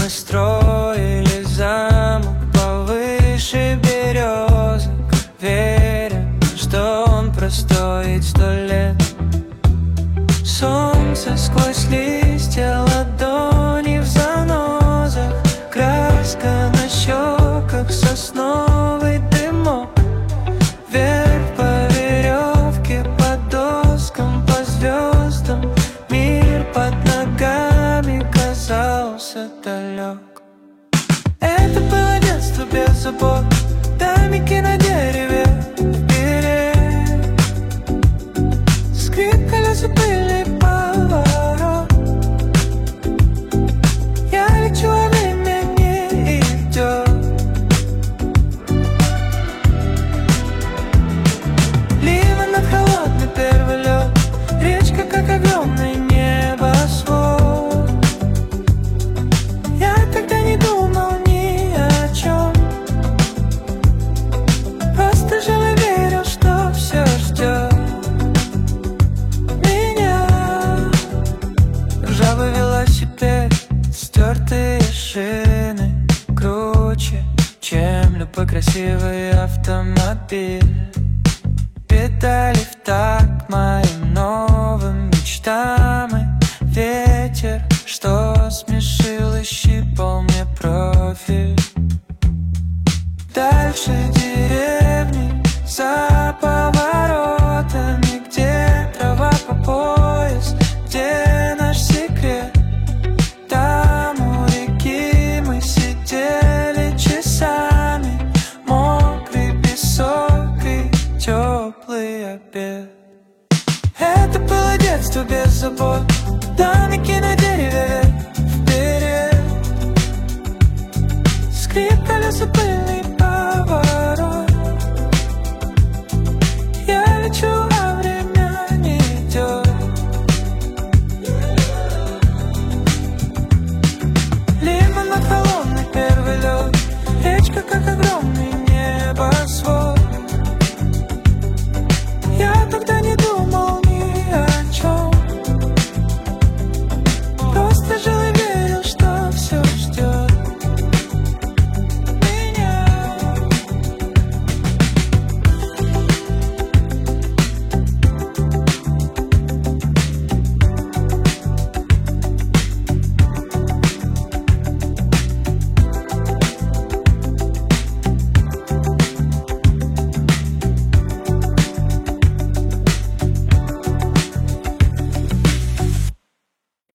Мы строили замок повыше березок, веря, что он простоит 100 лет. Солнце сквозь листья, ладони в занозах, краска на щеках, сосновый дымок. Вверх по веревке, по доскам, по звездам. Мир под ногами казался далек. Это было детство без забот, домики на дереве вперед. Скрип колес и пыльный поворот. Я лечу, а время не идет. Ливень над холодный первый лед, речка как огромный небосвод. Я тогда не думал ни о чем, просто жил и верил, что все ждет меня. Ржавый велосипед, стертые шины, круче, чем любой красивый автомобиль. Педали в такт моим новым мечтам, и ветер, что смешил и щипал мне профиль. Дальше деревни, за поворотами, где трава по пояс, где наш секрет. Там у реки мы сидели часами, мокрый песок и теплый обед. Это было детство без забот, домики на дереве вперед. Скрип колес и пыль.